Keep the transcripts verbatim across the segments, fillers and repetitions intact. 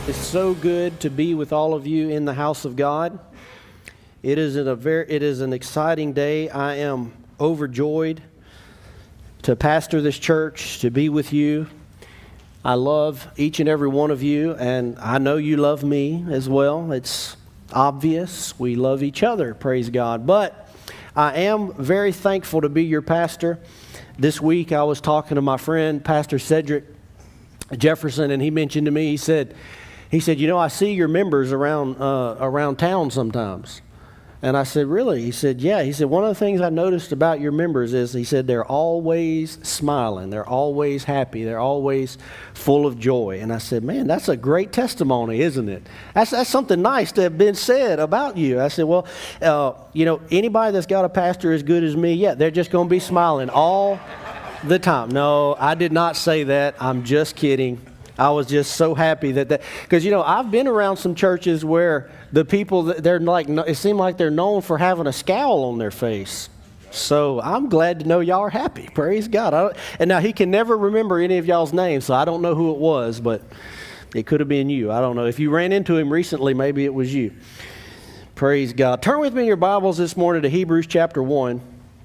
It's so good to be with all of you in the house of God. It is a very, it is an exciting day. I am overjoyed to pastor this church, to be with you. I love each and every one of you, and I know you love me as well. It's obvious. We love each other, praise God. But I am very thankful to be your pastor. This week I was talking to my friend, Pastor Cedric Jefferson, and he mentioned to me, he said, he said, you know, I see your members around uh, around town sometimes. And I said, really? He said, yeah. He said, one of the things I noticed about your members is, he said, they're always smiling. They're always happy. They're always full of joy. And I said, man, that's a great testimony, isn't it? That's, that's something nice to have been said about you. I said, well, uh, you know, anybody that's got a pastor as good as me, yeah, they're just going to be smiling all the time. No, I did not say that. I'm just kidding. I was just so happy that that, because, you know, I've been around some churches where the people, they're like, it seemed like they're known for having a scowl on their face. So I'm glad to know y'all are happy. Praise God. I, and now he can never remember any of y'all's names, so I don't know who it was, but it could have been you. I don't know. If you ran into him recently, maybe it was you. Praise God. Turn with me in your Bibles this morning to Hebrews chapter one.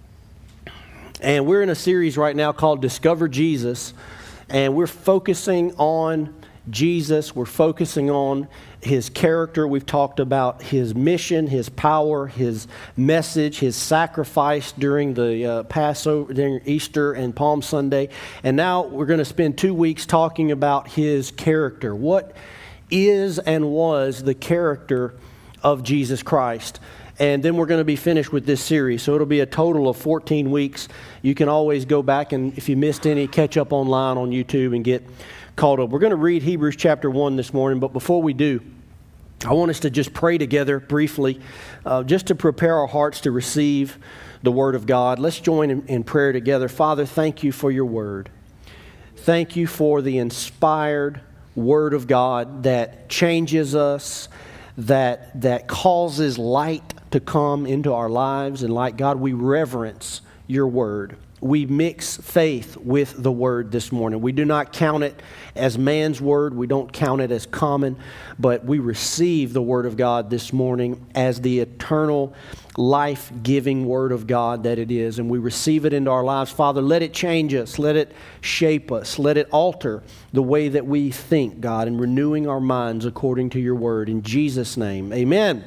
And we're in a series right now called Discover Jesus. And we're focusing on Jesus. We're focusing on his character. We've talked about his mission, his power, his message, his sacrifice during the uh, Passover, during Easter and Palm Sunday. And now we're going to spend two weeks talking about his character. What is and was the character of Jesus Christ? And then we're going to be finished with this series. So it'll be a total of fourteen weeks. You can always go back and, if you missed any, catch up online on YouTube and get caught up. We're going to read Hebrews chapter one this morning. But before we do, I want us to just pray together briefly, uh, just to prepare our hearts to receive the Word of God. Let's join in, in prayer together. Father, thank you for your Word. Thank you for the inspired Word of God that changes us, that that causes light to come into our lives. And like God, we reverence your word. We mix faith with the word this morning. We do not count it as man's word. We don't count it as common, but we receive the word of God this morning as the eternal, life-giving word of God that it is. And we receive it into our lives. Father, let it change us. Let it shape us. Let it alter the way that we think, God, and renewing our minds according to your word. In Jesus' name, amen.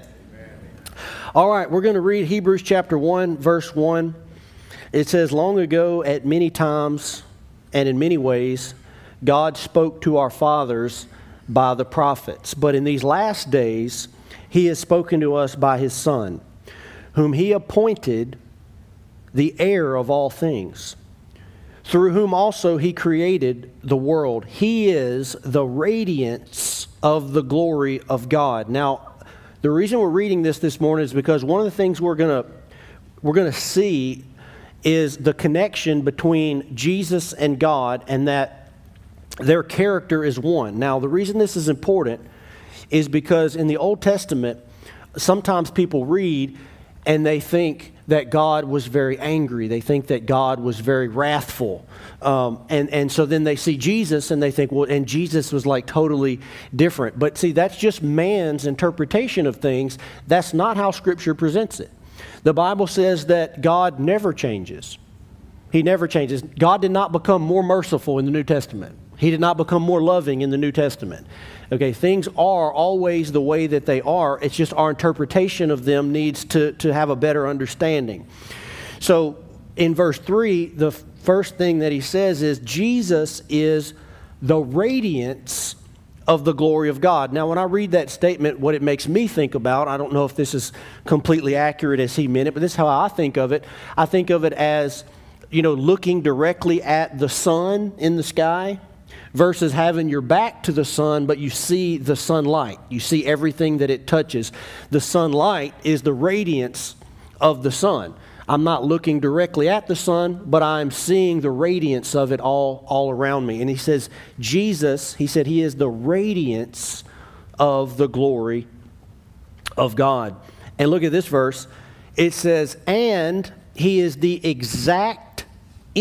All right, we're going to read Hebrews chapter one, verse one. It says, long ago, at many times and in many ways, God spoke to our fathers by the prophets. But in these last days, he has spoken to us by his Son, whom he appointed the heir of all things, through whom also he created the world. He is the radiance of the glory of God. Now, the reason we're reading this this morning is because one of the things we're going to we're going to see is the connection between Jesus and God, and that their character is one. Now, the reason this is important is because in the Old Testament, sometimes people read and they think that God was very angry. They think that God was very wrathful. Um, and, and so then they see Jesus and they think, well, and Jesus was like totally different. But see, that's just man's interpretation of things. That's not how Scripture presents it. The Bible says that God never changes. He never changes. God did not become more merciful in the New Testament. He did not become more loving in the New Testament. Okay, things are always the way that they are. It's just our interpretation of them needs to, to have a better understanding. So in verse three, the first thing that he says is Jesus is the radiance of the glory of God. Now, when I read that statement, what it makes me think about, I don't know if this is completely accurate as he meant it, but this is how I think of it. I think of it as, you know, looking directly at the sun in the sky versus having your back to the sun, but you see the sunlight. You see everything that it touches. The sunlight is the radiance of the sun. I'm not looking directly at the sun, but I'm seeing the radiance of it all, all around me. And he says, Jesus, he said, he is the radiance of the glory of God. And look at this verse. It says, and he is the exact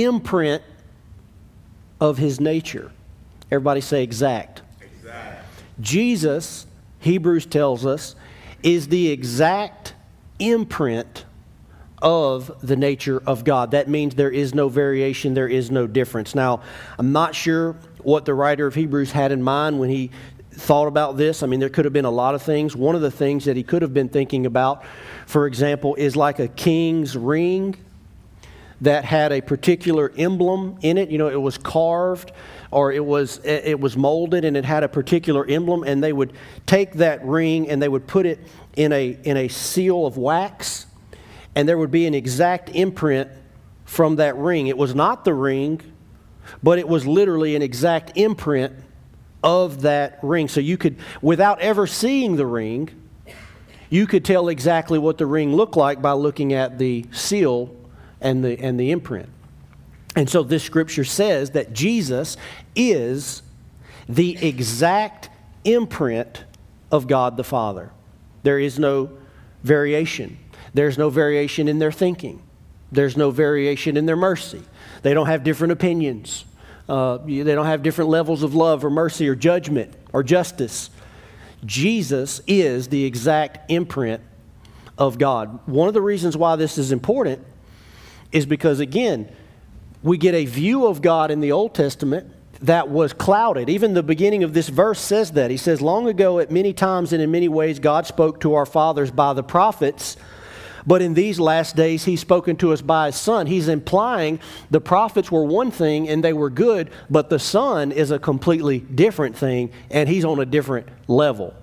imprint of his nature. Everybody say exact. Exact. Jesus, Hebrews tells us, is the exact imprint of the nature of God. That means there is no variation, there is no difference. Now, I'm not sure what the writer of Hebrews had in mind when he thought about this. I mean, there could have been a lot of things. One of the things that he could have been thinking about, for example, is like a king's ring that had a particular emblem in it. You know, it was carved or it was it was molded and it had a particular emblem, and they would take that ring and they would put it in a in a seal of wax, and there would be an exact imprint from that ring. It was not the ring, but it was literally an exact imprint of that ring. So you could, without ever seeing the ring, you could tell exactly what the ring looked like by looking at the seal and the and the imprint. And so this scripture says that Jesus is the exact imprint of God the Father. There is no variation. There's no variation in their thinking. There's no variation in their mercy. They don't have different opinions. Uh, they don't have different levels of love or mercy or judgment or justice. Jesus is the exact imprint of God. One of the reasons why this is important is because, again, we get a view of God in the Old Testament that was clouded. Even the beginning of this verse says that. He says, long ago at many times and in many ways God spoke to our fathers by the prophets, but in these last days He's spoken to us by His Son. He's implying the prophets were one thing and they were good, but the Son is a completely different thing and He's on a different level.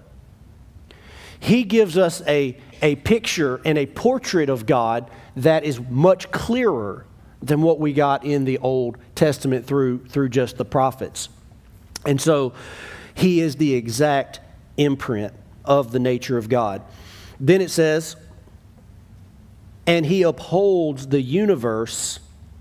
He gives us a, a picture and a portrait of God that is much clearer than what we got in the Old Testament through, through just the prophets. And so He is the exact imprint of the nature of God. Then it says, and He upholds the universe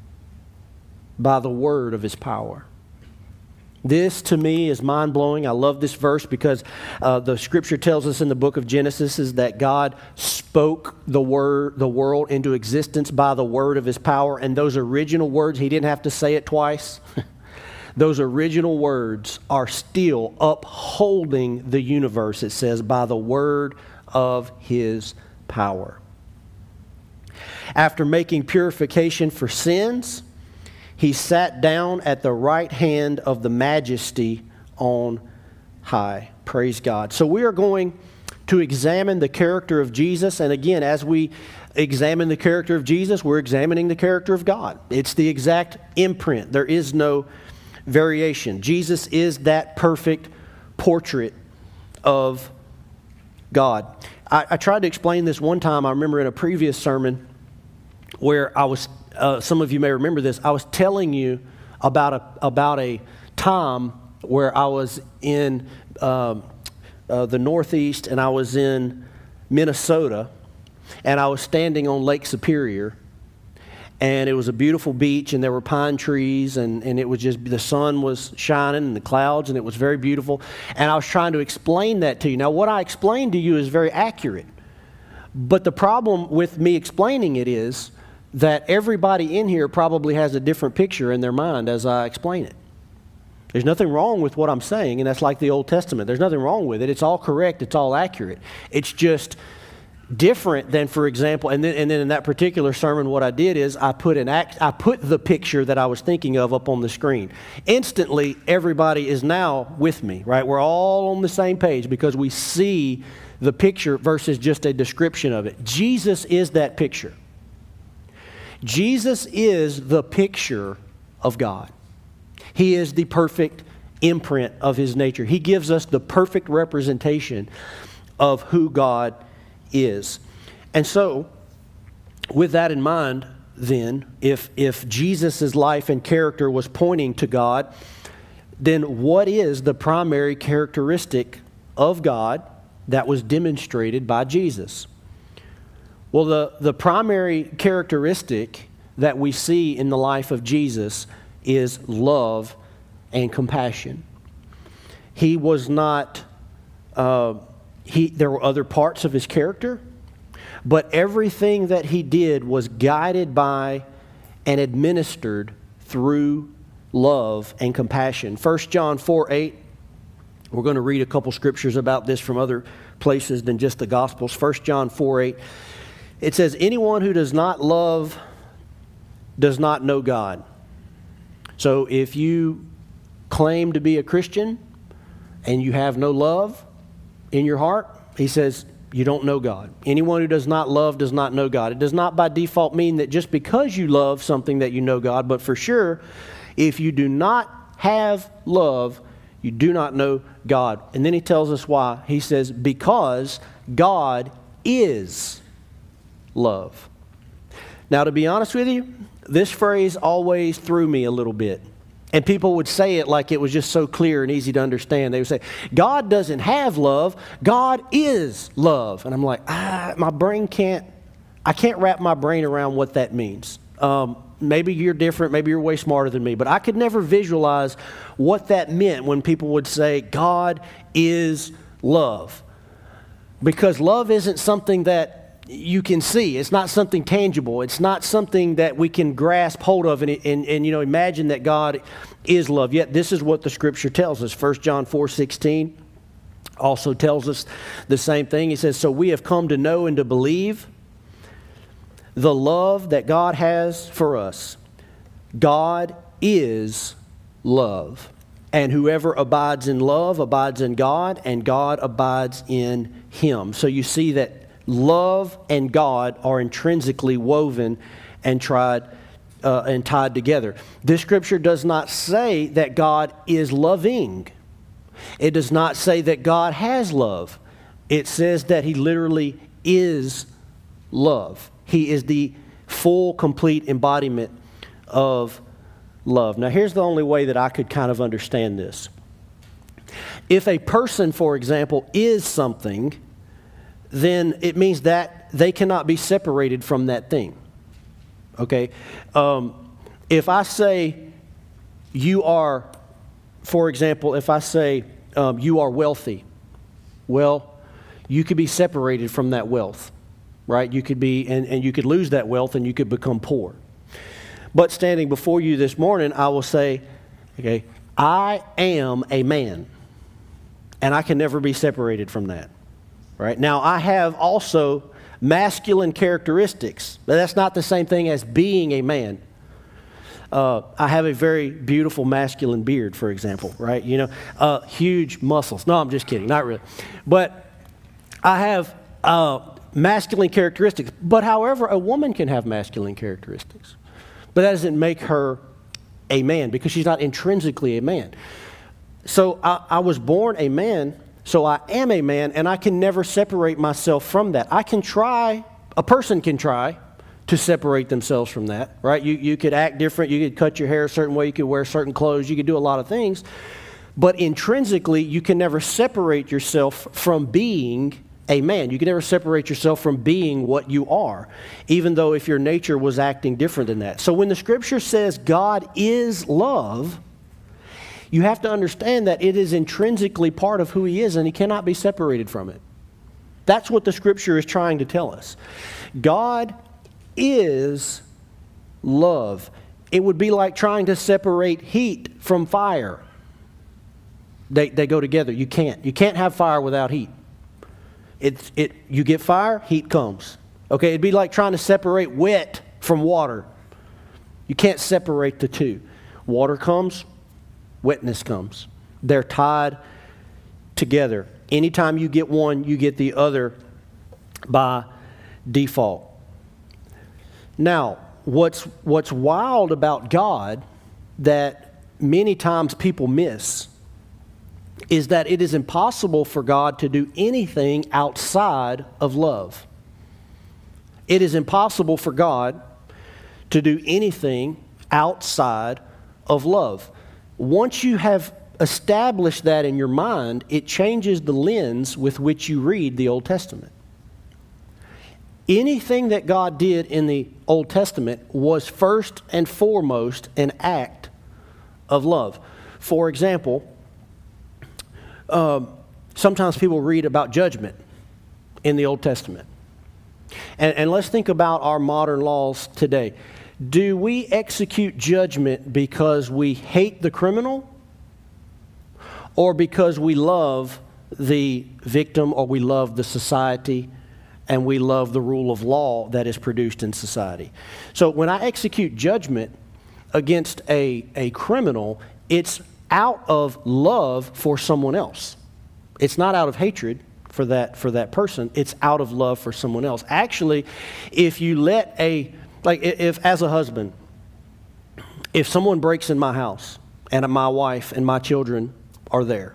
by the word of His power. This, to me, is mind-blowing. I love this verse because uh, the Scripture tells us in the book of Genesis is that God spoke the word, the world into existence by the word of His power. And those original words, He didn't have to say it twice. Those original words are still upholding the universe, it says, by the word of His power. After making purification for sins, He sat down at the right hand of the Majesty on high. Praise God. So we are going to examine the character of Jesus. And again, as we examine the character of Jesus, we're examining the character of God. It's the exact imprint. There is no variation. Jesus is that perfect portrait of God. I, I tried to explain this one time, I remember in a previous sermon, where I was, uh, some of you may remember this, I was telling you about a, about a time where I was in um, uh, the Northeast and I was in Minnesota, and I was standing on Lake Superior, and it was a beautiful beach and there were pine trees, and, and it was just, the sun was shining and the clouds, and it was very beautiful, and I was trying to explain that to you. Now what I explained to you is very accurate, but the problem with me explaining it is that everybody in here probably has a different picture in their mind as I explain it. There's nothing wrong with what I'm saying, and that's like the Old Testament. There's nothing wrong with it. It's all correct. It's all accurate. It's just different than, for example, and then, and then in that particular sermon, what I did is I put an act, I put the picture that I was thinking of up on the screen. Instantly, everybody is now with me, right? We're all on the same page because we see the picture versus just a description of it. Jesus is that picture. Jesus is the picture of God. He is the perfect imprint of His nature. He gives us the perfect representation of who God is. And so, with that in mind, then, if, if Jesus' life and character was pointing to God, then what is the primary characteristic of God that was demonstrated by Jesus? Well, the, the primary characteristic that we see in the life of Jesus is love and compassion. He was not, uh, he, there were other parts of His character, but everything that He did was guided by and administered through love and compassion. First John four eight We're going to read a couple scriptures about this from other places than just the Gospels. First John four eight. It says, anyone who does not love does not know God. So if you claim to be a Christian and you have no love in your heart, he says, you don't know God. Anyone who does not love does not know God. It does not by default mean that just because you love something that you know God, but for sure, if you do not have love, you do not know God. And then he tells us why. He says, because God is love. Now, to be honest with you, this phrase always threw me a little bit. And people would say it like it was just so clear and easy to understand. They would say, God doesn't have love, God is love. And I'm like, ah, my brain can't, I can't wrap my brain around what that means. Um, maybe you're different, maybe you're way smarter than me, but I could never visualize what that meant when people would say, God is love. Because love isn't something that you can see. It's not something tangible. It's not something that we can grasp hold of and, and, and you know, imagine that God is love. Yet this is what the Scripture tells us. First John four sixteen also tells us the same thing. He says, so we have come to know and to believe the love that God has for us. God is love. And whoever abides in love abides in God, and God abides in him. So you see that love and God are intrinsically woven and tried uh, and tied together. This scripture does not say that God is loving. It does not say that God has love. It says that he literally is love. He is the full, complete embodiment of love. Now, here's the only way that I could kind of understand this. If a person, for example, is something, then it means that they cannot be separated from that thing. Okay? Um, if I say you are, for example, if I say um, you are wealthy, well, you could be separated from that wealth, right? You could be, and, and you could lose that wealth and you could become poor. But standing before you this morning, I will say, okay, I am a man, and I can never be separated from that. Right? Now, I have also masculine characteristics, but that's not the same thing as being a man. Uh, I have a very beautiful masculine beard, for example, right? You know, uh, huge muscles. No, I'm just kidding, not really. But I have uh, masculine characteristics. But however, a woman can have masculine characteristics. But that doesn't make her a man because she's not intrinsically a man. So I, I was born a man. So I am a man, and I can never separate myself from that. I can try, a person can try to separate themselves from that, right? You, you could act different, you could cut your hair a certain way, you could wear certain clothes, you could do a lot of things. But intrinsically, you can never separate yourself from being a man. You can never separate yourself from being what you are, even though if your nature was acting different than that. So when the Scripture says God is love, you have to understand that it is intrinsically part of who he is, and he cannot be separated from it. That's what the Scripture is trying to tell us. God is love. It would be like trying to separate heat from fire. They, they go together. You can't. You can't have fire without heat. It's, it, you get fire, heat comes. Okay, it'd be like trying to separate wet from water. You can't separate the two. Water comes, wetness comes. They're tied together. Anytime you get one, you get the other by default. Now, what's what's wild about God that many times people miss is that it is impossible for God to do anything outside of love. It is impossible for God to do anything outside of love. Once you have established that in your mind, it changes the lens with which you read the Old Testament. Anything that God did in the Old Testament was first and foremost an act of love. For example, um, sometimes people read about judgment in the Old Testament. And, and let's think about our modern laws today. Do we execute judgment because we hate the criminal? or because we love the victim, or we love the society, and we love the rule of law that is produced in society. So when I execute judgment against a, a criminal, it's out of love for someone else. It's not out of hatred for that for that person. It's out of love for someone else. Actually, if you let a, like if as a husband, if someone breaks in my house and my wife and my children are there,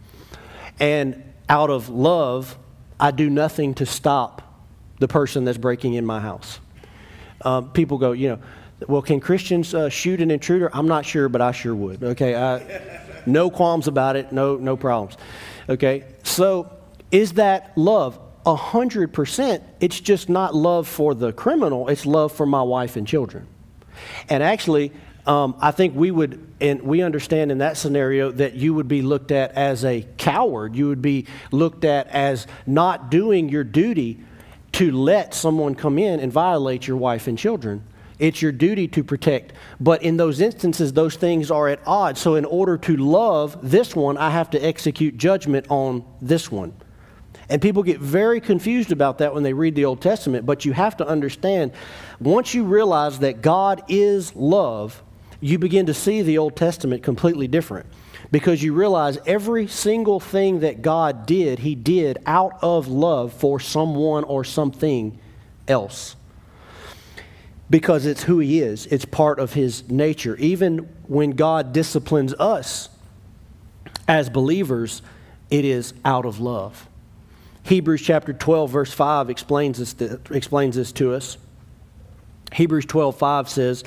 and out of love, I do nothing to stop the person that's breaking in my house. Uh, people go, you know, well, can Christians uh, shoot an intruder? I'm not sure, but I sure would. Okay, I, no qualms about it, no no problems. Okay, so is that love? A hundred percent. It's just not love for the criminal. It's love for my wife and children. And actually, um, I think we would, and we understand in that scenario that you would be looked at as a coward. You would be looked at as not doing your duty to let someone come in and violate your wife and children. It's your duty to protect. But in those instances, those things are at odds. So in order to love this one, I have to execute judgment on this one. And people get very confused about that when they read the Old Testament. But you have to understand, once you realize that God is love, you begin to see the Old Testament completely different. Because you realize every single thing that God did, He did out of love for someone or something else. Because it's who He is. It's part of His nature. Even when God disciplines us as believers, it is out of love. Hebrews chapter twelve, verse five explains this, explains this to us. Hebrews twelve, five says,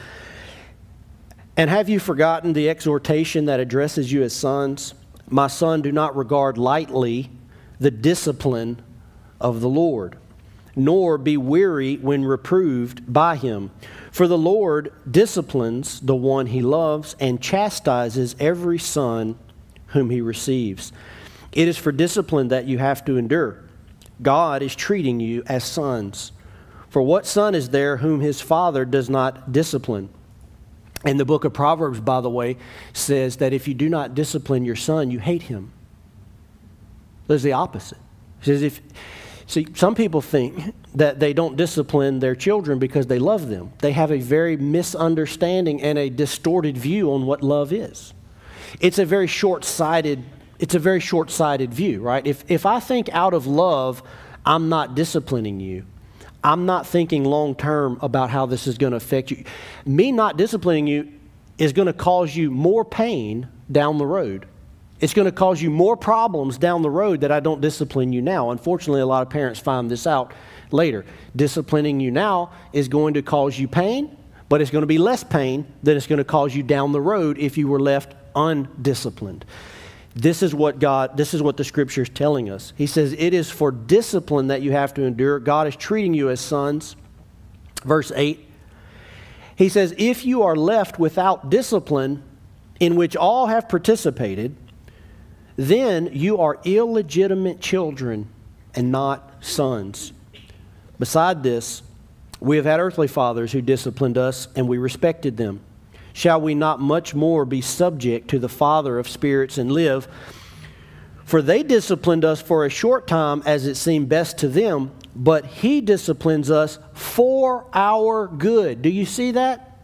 "And have you forgotten the exhortation that addresses you as sons? My son, do not regard lightly the discipline of the Lord, nor be weary when reproved by Him. For the Lord disciplines the one He loves and chastises every son whom He receives. It is for discipline that you have to endure. God is treating you as sons. For what son is there whom his father does not discipline?" And the book of Proverbs, by the way, says that if you do not discipline your son, you hate him. There's the opposite. It says if... See, some people think that they don't discipline their children because they love them. They have a very misunderstanding and a distorted view on what love is. It's a very short-sighted, it's a very short-sighted view, right? If if I think out of love, I'm not disciplining you, I'm not thinking long-term about how this is going to affect you. Me not disciplining you is going to cause you more pain down the road. It's going to cause you more problems down the road that I don't discipline you now. Unfortunately, a lot of parents find this out later. Disciplining you now is going to cause you pain, but it's going to be less pain than it's going to cause you down the road if you were left undisciplined. This is what God, this is what the Scripture is telling us. He says it is for discipline that you have to endure. God is treating you as sons. Verse eight, He says, "If you are left without discipline in which all have participated, then you are illegitimate children and not sons. Beside this, we have had earthly fathers who disciplined us, and we respected them. Shall we not much more be subject to the Father of spirits and live? For they disciplined us for a short time as it seemed best to them, but He disciplines us for our good." Do you see that?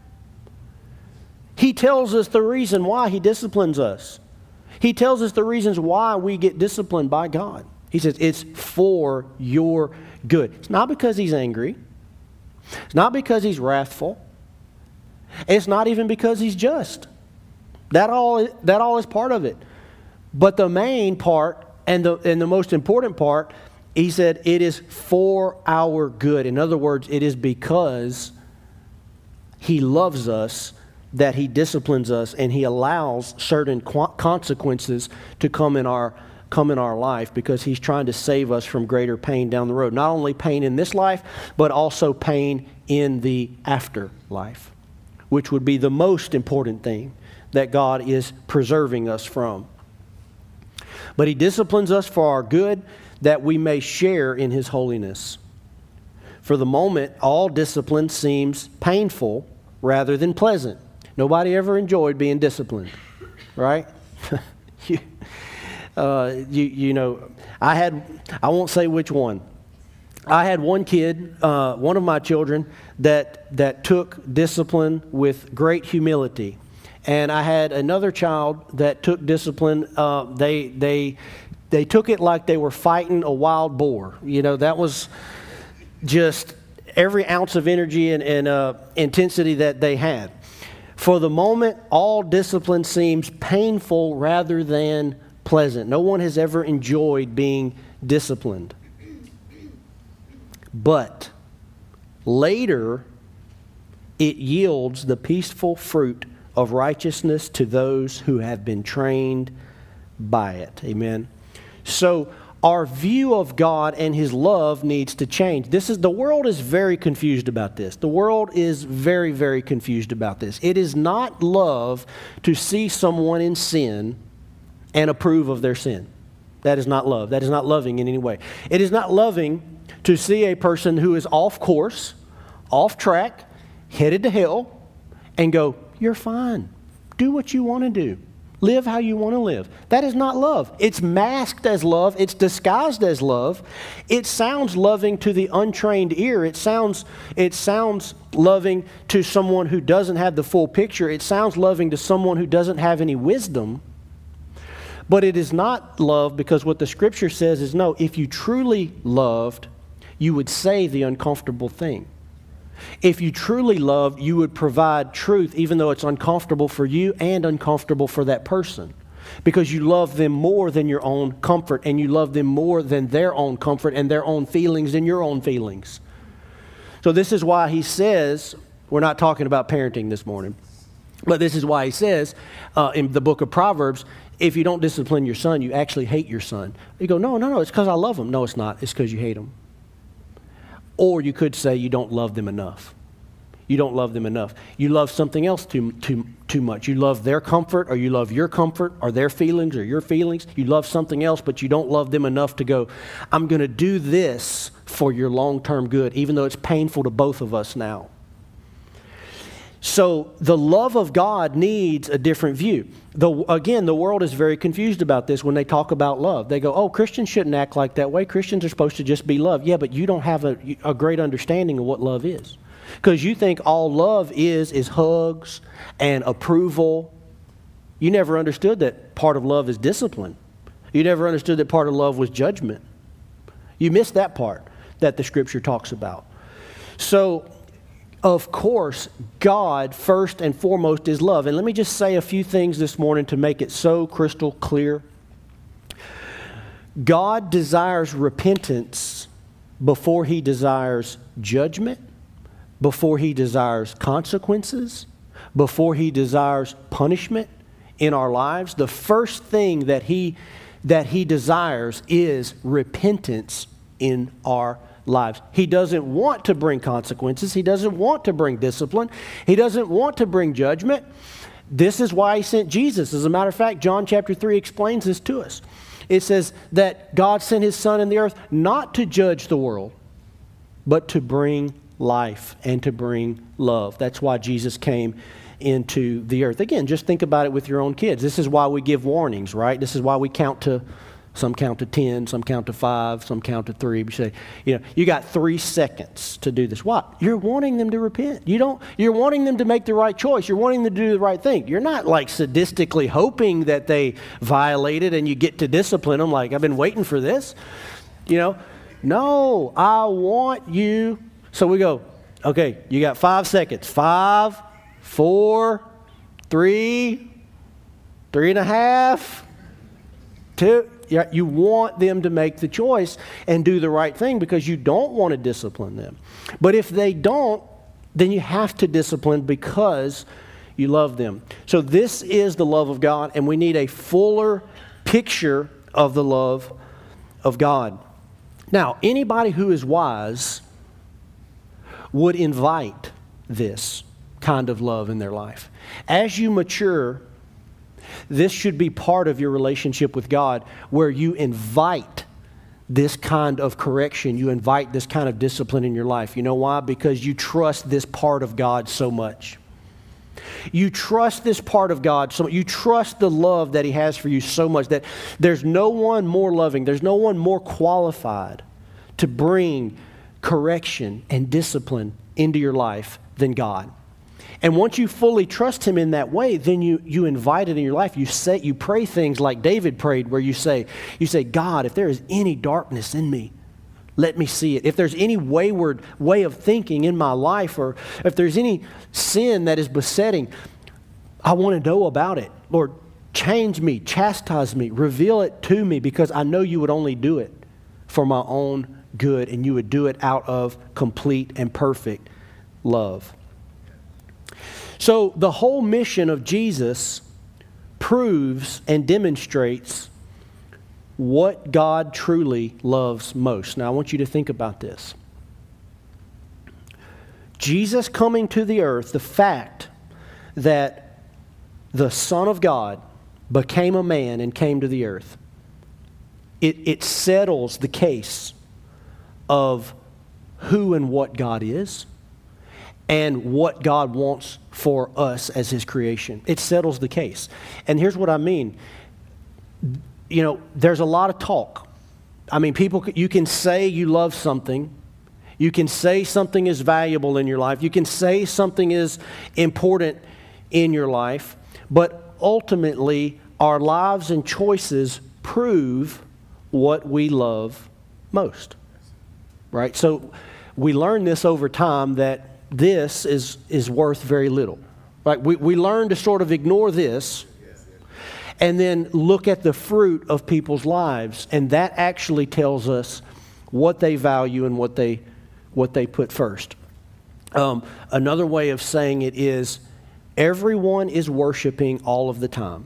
He tells us the reason why He disciplines us. He tells us the reasons why we get disciplined by God. He says it's for your good. It's not because He's angry. It's not because He's wrathful. It's not even because He's just. That all, that all is part of it. But the main part and the, and the most important part, He said it is for our good. In other words, it is because He loves us that He disciplines us, and He allows certain consequences to come in our come in our life because He's trying to save us from greater pain down the road. Not only pain in this life, but also pain in the afterlife, which would be the most important thing that God is preserving us from. But He disciplines us for our good, that we may share in His holiness. For the moment, all discipline seems painful rather than pleasant. Nobody ever enjoyed being disciplined, right? you, Uh, you, you know, I had, I won't say which one. I had one kid, uh, one of my children, that, that took discipline with great humility. And I had another child that took discipline. Uh, they, they, they took it like they were fighting a wild boar. You know, that was just every ounce of energy and, and uh, intensity that they had. For the moment, all discipline seems painful rather than pleasant. No one has ever enjoyed being disciplined. But later, it yields the peaceful fruit of righteousness to those who have been trained by it. Amen. So our view of God and His love needs to change. This is the world is very confused about this. The world is very, very confused about this. It is not love to see someone in sin and approve of their sin. That is not love. That is not loving in any way. It is not loving to see a person who is off course, off track, headed to hell, and go, "You're fine. Do what you want to do. Live how you want to live." That is not love. It's masked as love. It's disguised as love. It sounds loving to the untrained ear. It sounds, it sounds loving to someone who doesn't have the full picture. It sounds loving to someone who doesn't have any wisdom. But it is not love, because what the Scripture says is, no, if you truly loved, you would say the uncomfortable thing. If you truly loved, you would provide truth, even though it's uncomfortable for you and uncomfortable for that person. Because you love them more than your own comfort, and you love them more than their own comfort and their own feelings and your own feelings. So this is why he says, we're not talking about parenting this morning, but this is why he says uh, in the book of Proverbs, if you don't discipline your son, you actually hate your son. You go, no, no, no, it's because I love him. No, it's not. It's because you hate him. Or you could say you don't love them enough. You don't love them enough. You love something else too, too, too much. You love their comfort, or you love your comfort, or their feelings, or your feelings. You love something else, but you don't love them enough to go, I'm going to do this for your long-term good, even though it's painful to both of us now. So the love of God needs a different view. The, again, the world is very confused about this when they talk about love. They go, oh, Christians shouldn't act like that way. Christians are supposed to just be love. Yeah, but you don't have a, a great understanding of what love is. Because you think all love is is hugs and approval. You never understood that part of love is discipline. You never understood that part of love was judgment. You missed that part that the Scripture talks about. So, of course, God, first and foremost, is love. And let me just say a few things this morning to make it so crystal clear. God desires repentance before He desires judgment, before He desires consequences, before He desires punishment in our lives. The first thing that He, that He desires is repentance in our lives. lives. He doesn't want to bring consequences. He doesn't want to bring discipline. He doesn't want to bring judgment. This is why He sent Jesus. As a matter of fact, John chapter three explains this to us. It says that God sent His Son in the earth not to judge the world, but to bring life and to bring love. That's why Jesus came into the earth. Again, just think about it with your own kids. This is why we give warnings, right? This is why we count to Some count to ten, some count to five, some count to three. You say, you know, you got three seconds to do this. What? You're wanting them to repent. You don't, you're wanting them to make the right choice. You're wanting them to do the right thing. You're not like sadistically hoping that they violated and you get to discipline them like, I've been waiting for this. You know, no, I want you. So we go, okay, you got five seconds. Five, four, three, three and a half, two. You want them to make the choice and do the right thing because you don't want to discipline them. But if they don't, then you have to discipline because you love them. So this is the love of God, and we need a fuller picture of the love of God. Now, anybody who is wise would invite this kind of love in their life. As you mature, this should be part of your relationship with God, where you invite this kind of correction. You invite this kind of discipline in your life. You know why? Because you trust this part of God so much. You trust this part of God. So you trust the love that He has for you so much that there's no one more loving, there's no one more qualified to bring correction and discipline into your life than God. And once you fully trust Him in that way, then you, you invite it in your life. You say, you pray things like David prayed, where you say, you say, God, if there is any darkness in me, let me see it. If there's any wayward way of thinking in my life, or if there's any sin that is besetting, I want to know about it. Lord, change me, chastise me, reveal it to me, because I know you would only do it for my own good, and you would do it out of complete and perfect love. So the whole mission of Jesus proves and demonstrates what God truly loves most. Now I want you to think about this. Jesus coming to the earth, the fact that the Son of God became a man and came to the earth, it, it settles the case of who and what God is and what God wants for us as His creation. It settles the case. And here's what I mean. You know, there's a lot of talk. I mean, people, you can say you love something. You can say something is valuable in your life. You can say something is important in your life. But ultimately, our lives and choices prove what we love most. Right? So we learn this over time, that this is, is worth very little. Right? We, we learn to sort of ignore this and then look at the fruit of people's lives. And that actually tells us what they value and what they, what they put first. Um, another way of saying it is, everyone is worshiping all of the time.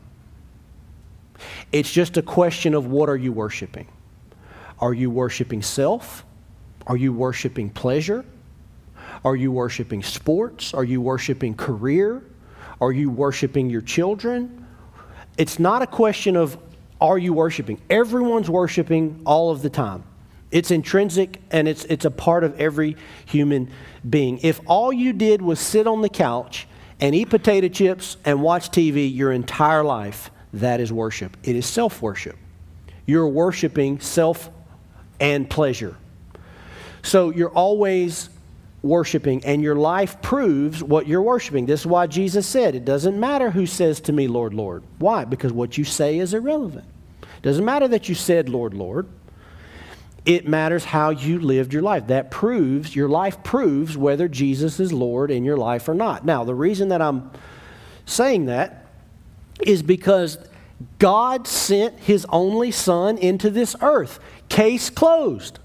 It's just a question of, what are you worshiping? Are you worshiping self? Are you worshiping pleasure? Are you worshiping sports? Are you worshiping career? Are you worshiping your children? It's not a question of, are you worshiping? Everyone's worshiping all of the time. It's intrinsic, and it's it's a part of every human being. If all you did was sit on the couch and eat potato chips and watch T V your entire life, that is worship. It is self-worship. You're worshiping self and pleasure. So you're always worshiping, and your life proves what you're worshiping. This is why Jesus said, it doesn't matter who says to me, Lord, Lord. Why? Because what you say is irrelevant. It doesn't matter that you said, Lord, Lord. It matters how you lived your life. That proves, your life proves whether Jesus is Lord in your life or not. Now, the reason that I'm saying that is because God sent His only Son into this earth. Case closed.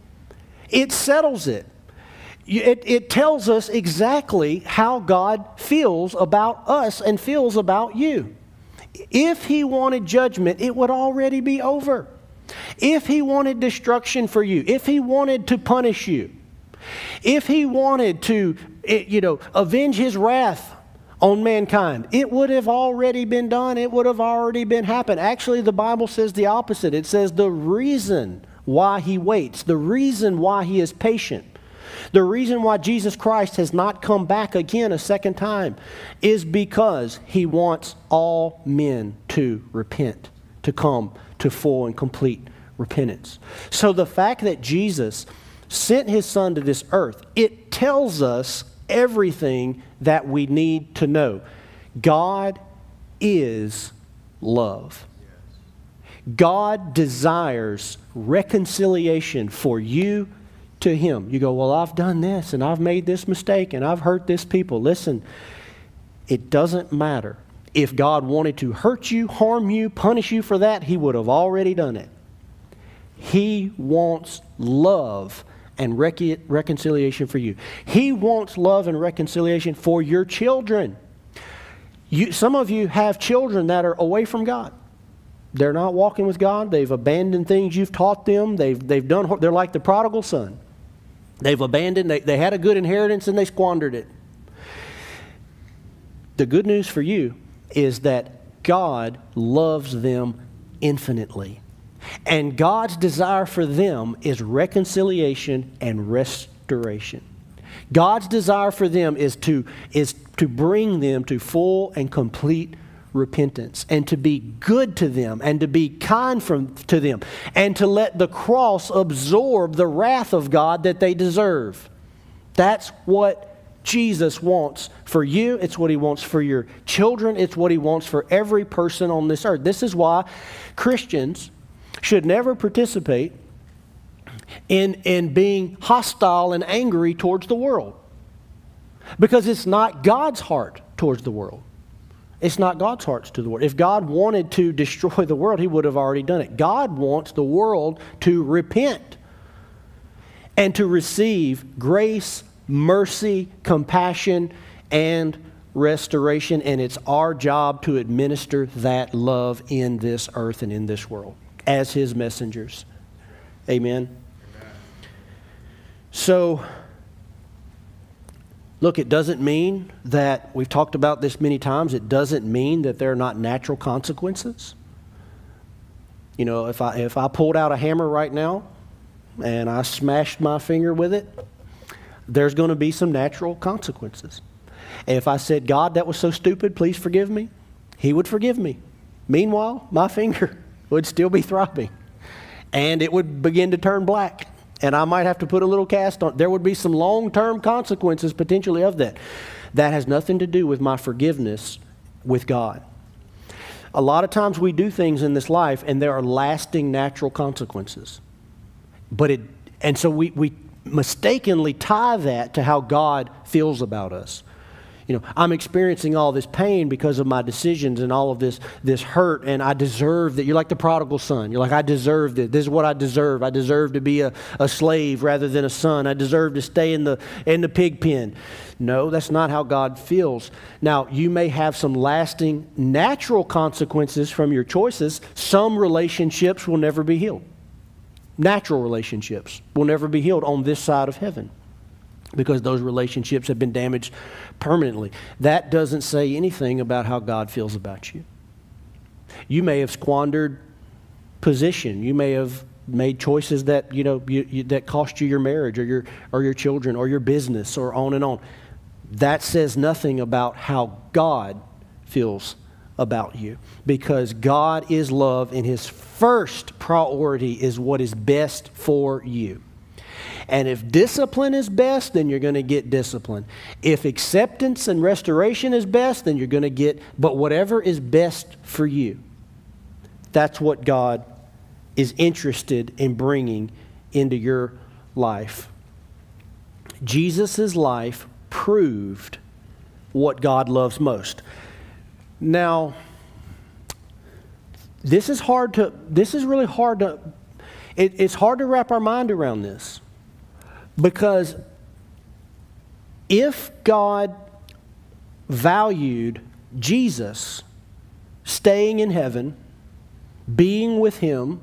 It settles it. It, it tells us exactly how God feels about us and feels about you. If He wanted judgment, it would already be over. If He wanted destruction for you, if He wanted to punish you, if He wanted to, you know, avenge His wrath on mankind, it would have already been done. It would have already been happened. Actually, the Bible says the opposite. It says the reason why He waits, the reason why He is patient, the reason why Jesus Christ has not come back again a second time is because He wants all men to repent, to come to full and complete repentance. So the fact that Jesus sent His Son to this earth, it tells us everything that we need to know. God is love. God desires reconciliation for you to Him. You go, well, I've done this and I've made this mistake and I've hurt this people. Listen, it doesn't matter. If God wanted to hurt you, harm you, punish you for that, He would have already done it. He wants love and rec- reconciliation for you. He wants love and reconciliation for your children. You, some of you have children that are away from God. They're not walking with God. They've abandoned things you've taught them. They've, they've done, they're like the prodigal son. They've abandoned, they, they had a good inheritance and they squandered it. The good news for you is that God loves them infinitely. And God's desire for them is reconciliation and restoration. God's desire for them is to, is to bring them to full and complete repentance, and to be good to them, and to be kind from, to them, and to let the cross absorb the wrath of God that they deserve. That's what Jesus wants for you. It's what He wants for your children. It's what He wants for every person on this earth. This is why Christians should never participate in, in being hostile and angry towards the world. Because it's not God's heart towards the world. It's not God's heart to the world. If God wanted to destroy the world, He would have already done it. God wants the world to repent and to receive grace, mercy, compassion, and restoration. And it's our job to administer that love in this earth and in this world as His messengers. Amen. Amen. So, look, it doesn't mean that, we've talked about this many times, it doesn't mean that there are not natural consequences. You know, if I, if I pulled out a hammer right now and I smashed my finger with it, there's going to be some natural consequences. And if I said, God, that was so stupid, please forgive me, He would forgive me. Meanwhile, my finger would still be throbbing, and it would begin to turn black. And I might have to put a little cast on. There would be some long-term consequences potentially of that. That has nothing to do with my forgiveness with God. A lot of times we do things in this life and there are lasting natural consequences. But it, and so we, we mistakenly tie that to how God feels about us. You know, I'm experiencing all this pain because of my decisions and all of this this hurt, and I deserve that. You're like the prodigal son. You're like, I deserve it. This is what I deserve. I deserve to be a, a slave rather than a son. I deserve to stay in the in the pig pen. No, that's not how God feels. Now, you may have some lasting natural consequences from your choices. Some relationships will never be healed. Natural relationships will never be healed on this side of heaven, because those relationships have been damaged permanently. That doesn't say anything about how God feels about you. You may have squandered position. You may have made choices that, you know, you, you, that cost you your marriage or your or your children or your business or on and on. That says nothing about how God feels about you, because God is love and His first priority is what is best for you. And if discipline is best, then you're going to get discipline. If acceptance and restoration is best, then you're going to get, but whatever is best for you, that's what God is interested in bringing into your life. Jesus' life proved what God loves most. Now, this is hard to, this is really hard to, it, it's hard to wrap our mind around this. Because if God valued Jesus staying in heaven, being with Him,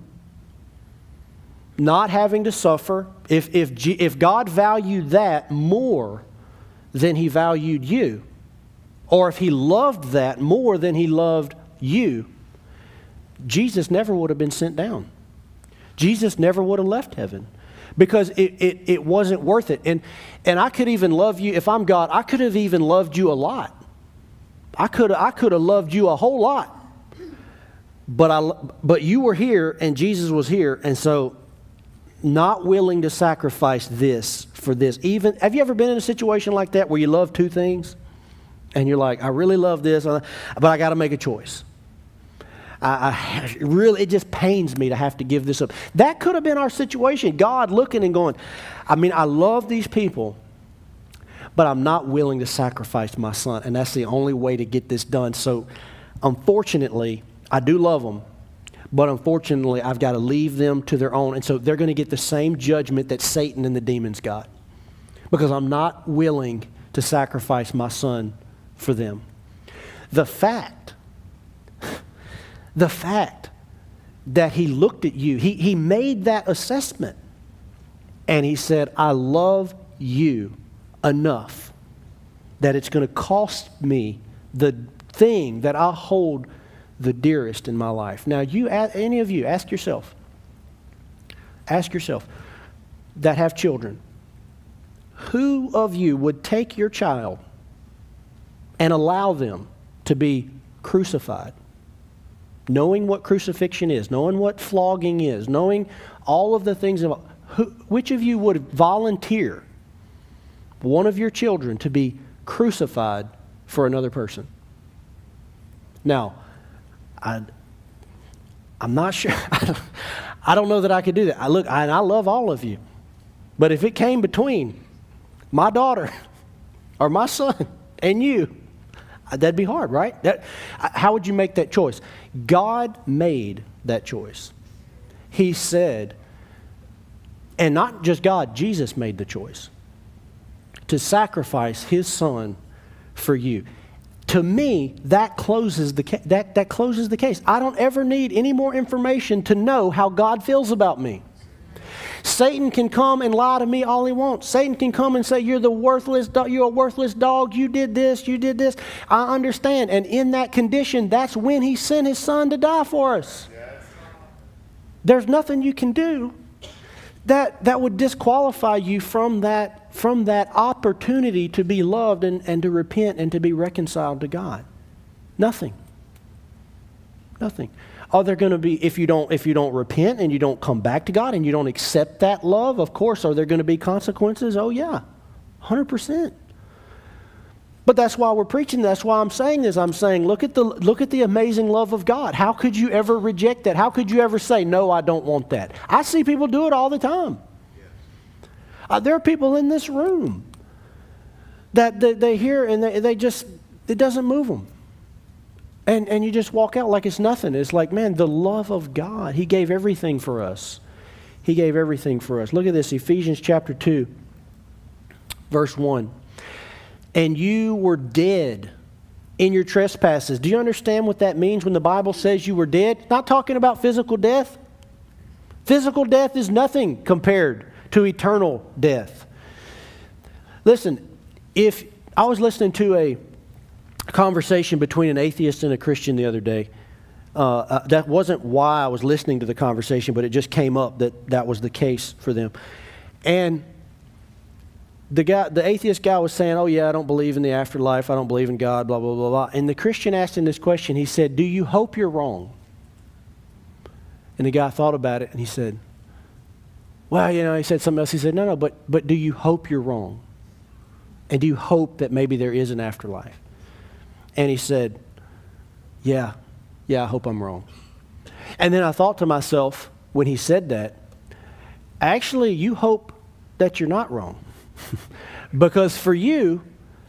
not having to suffer, if, if, G, if God valued that more than He valued you, or if He loved that more than He loved you, Jesus never would have been sent down. Jesus never would have left heaven. Because it, it, it wasn't worth it. And, and I could even love you, if I'm God, I could have even loved you a lot. I could I could have loved you a whole lot. But, I, but you were here and Jesus was here. And so not willing to sacrifice this for this. Even, have you ever been in a situation like that where you love two things? And you're like, I really love this, but I got to make a choice. I, I really, it just pains me to have to give this up. That could have been our situation. God looking and going, I mean, I love these people, but I'm not willing to sacrifice my son. And that's the only way to get this done. So unfortunately, I do love them, but unfortunately, I've got to leave them to their own. And so they're going to get the same judgment that Satan and the demons got, because I'm not willing to sacrifice my son for them. The fact The fact that He looked at you, he, he made that assessment, and He said, I love you enough that it's going to cost me the thing that I hold the dearest in my life. Now, you, any of you, ask yourself, ask yourself that have children, Who of you would take your child and allow them to be crucified? Knowing what crucifixion is, knowing what flogging is, knowing all of the things. Of, who, which of you would volunteer one of your children to be crucified for another person? Now, I, I'm not sure. I don't know that I could do that. I look, I, I love all of you. But if it came between my daughter or my son and you, that'd be hard, right? That, how would you make that choice? God made that choice. He said, and not just God, Jesus made the choice to sacrifice His Son for you. To me, that closes the ca- that, that closes the case. I don't ever need any more information to know how God feels about me. Satan can come and lie to me all he wants. Satan can come and say, you're the worthless do- you're a worthless dog, you did this, you did this. I understand. And in that condition, that's when He sent His Son to die for us. Yes. There's nothing you can do that, that would disqualify you from that, from that opportunity to be loved and, and to repent and to be reconciled to God. Nothing. Nothing. Are there going to be, if you don't if you don't repent and you don't come back to God and you don't accept that love, of course, are there going to be consequences? Oh yeah, one hundred percent. But that's why we're preaching. That's why I'm saying this. I'm saying, look at the look at the amazing love of God. How could you ever reject that? How could you ever say, no, I don't want that? I see people do it all the time. Uh, there are people in this room that they, they hear and they, they just, it doesn't move them. And and you just walk out like it's nothing. It's like, man, the love of God. He gave everything for us. He gave everything for us. Look at this, Ephesians chapter two, verse one. And you were dead in your trespasses. Do you understand what that means when the Bible says you were dead? Not talking about physical death. Physical death is nothing compared to eternal death. Listen, if I was listening to a conversation between an atheist and a Christian the other day. Uh, uh, that wasn't why I was listening to the conversation, but it just came up that that was the case for them. And the guy, the atheist guy was saying, oh yeah, I don't believe in the afterlife. I don't believe in God, blah, blah, blah, blah. And the Christian asked him this question. He said, do you hope you're wrong? And the guy thought about it and he said, well, you know, he said something else. He said, no, no, but, but do you hope you're wrong? And do you hope that maybe there is an afterlife? And he said, yeah, yeah, I hope I'm wrong. And then I thought to myself, when he said that, actually, you hope that you're not wrong. Because for you,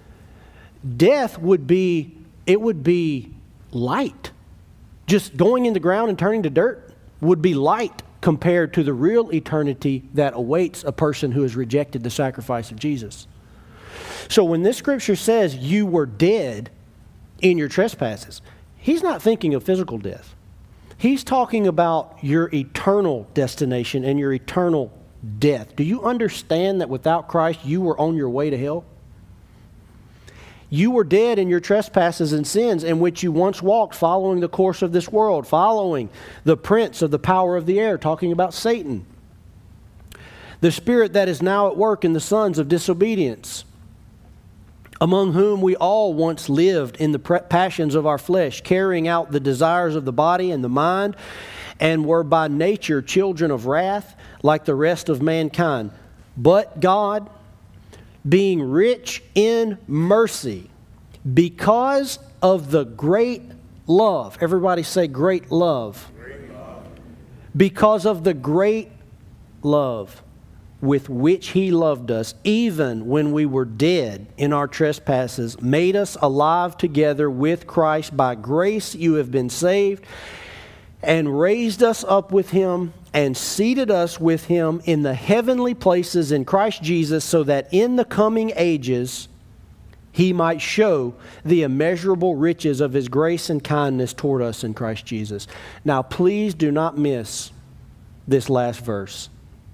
death would be, it would be light. Just going in the ground and turning to dirt would be light compared to the real eternity that awaits a person who has rejected the sacrifice of Jesus. So when this scripture says you were dead in your trespasses, He's not thinking of physical death. He's talking about your eternal destination and your eternal death. Do you understand that without Christ, you were on your way to hell? You were dead in your trespasses and sins in which you once walked, following the course of this world, following the prince of the power of the air, talking about Satan. The spirit that is now at work in the sons of disobedience, among whom we all once lived in the passions of our flesh, carrying out the desires of the body and the mind, and were by nature children of wrath, like the rest of mankind. But God, being rich in mercy, because of the great love. Everybody say great love. Great love. Because of the great love with which He loved us, even when we were dead in our trespasses, made us alive together with Christ. By grace you have been saved, and raised us up with Him, and seated us with Him in the heavenly places in Christ Jesus, so that in the coming ages He might show the immeasurable riches of His grace and kindness toward us in Christ Jesus. Now please do not miss this last verse.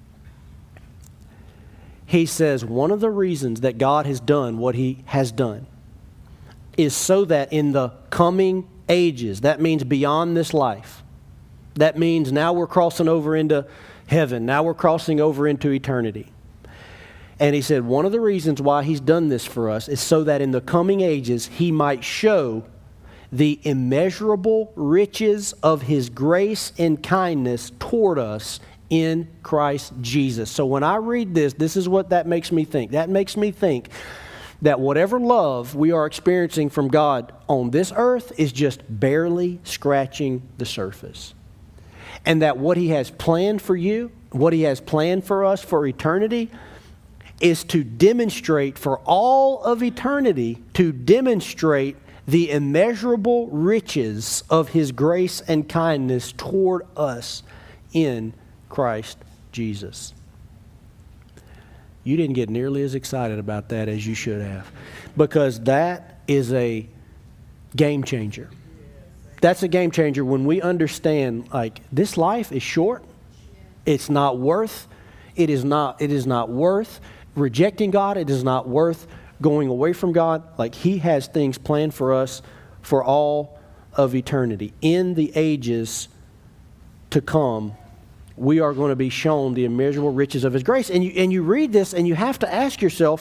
He says one of the reasons that God has done what He has done is so that in the coming ages, that means beyond this life, that means now we're crossing over into heaven, now we're crossing over into eternity. And he said one of the reasons why he's done this for us is so that in the coming ages he might show the immeasurable riches of his grace and kindness toward us in Christ Jesus. So when I read this, this is what that makes me think. That makes me think that whatever love we are experiencing from God on this earth is just barely scratching the surface. And that what he has planned for you, what he has planned for us for eternity, is to demonstrate for all of eternity, to demonstrate the immeasurable riches of his grace and kindness toward us in Christ Jesus. You didn't get nearly as excited about that as you should have, because that is a game changer. That's a game changer when we understand, like, this life is short. It's not worth, it is not, it is not worth rejecting God. It is not worth going away from God. Like, he has things planned for us for all of eternity. In the ages to come, we are going to be shown the immeasurable riches of his grace. And you, and you read this and you have to ask yourself,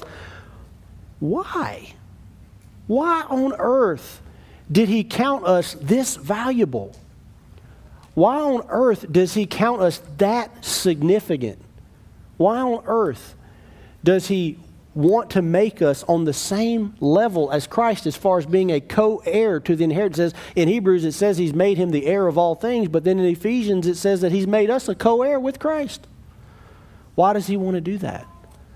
why? Why on earth did he count us this valuable? Why on earth does he count us that significant? Why on earth does he want to make us on the same level as Christ as far as being a co-heir to the inheritance? It says, in Hebrews it says he's made him the heir of all things, but then in Ephesians it says that he's made us a co-heir with Christ. Why does he want to do that?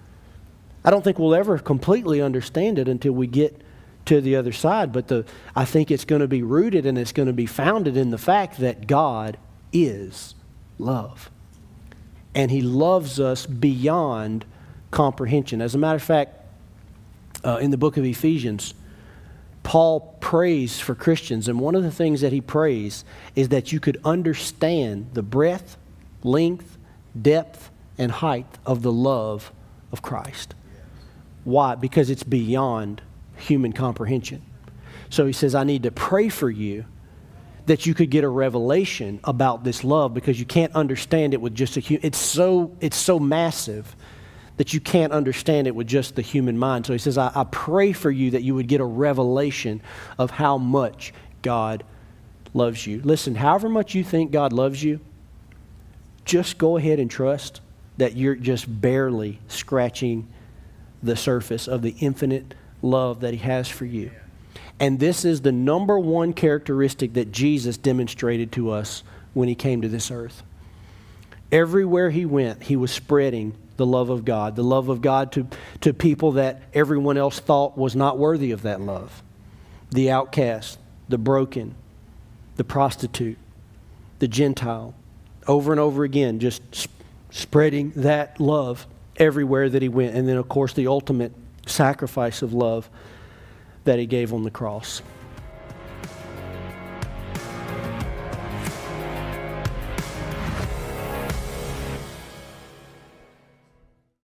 I don't think we'll ever completely understand it until we get to the other side, but the, I think it's going to be rooted and it's going to be founded in the fact that God is love. And he loves us beyond comprehension. As a matter of fact, uh, in the book of Ephesians, Paul prays for Christians, and one of the things that he prays is that you could understand the breadth, length, depth, and height of the love of Christ. Why? Because it's beyond human comprehension. So he says, I need to pray for you that you could get a revelation about this love, because you can't understand it with just a human. It's so, it's so massive that you can't understand it with just the human mind. So he says, I, I pray for you that you would get a revelation of how much God loves you. Listen, however much you think God loves you, just go ahead and trust that you're just barely scratching the surface of the infinite love that he has for you. And this is the number one characteristic that Jesus demonstrated to us when he came to this earth. Everywhere he went, he was spreading the love of God, the love of God to, to people that everyone else thought was not worthy of that love. The outcast, the broken, the prostitute, the Gentile. Over and over again, just sp- spreading that love everywhere that he went. And then, of course, the ultimate sacrifice of love that he gave on the cross.